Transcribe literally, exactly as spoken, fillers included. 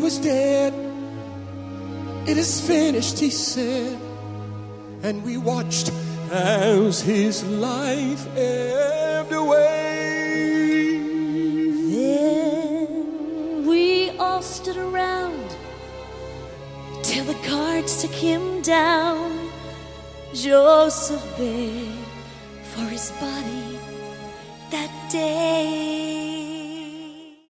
was dead. It is finished, he said. And we watched as his life ebbed away. Then we all stood around till the guards took him down. Joseph begged for his body that day.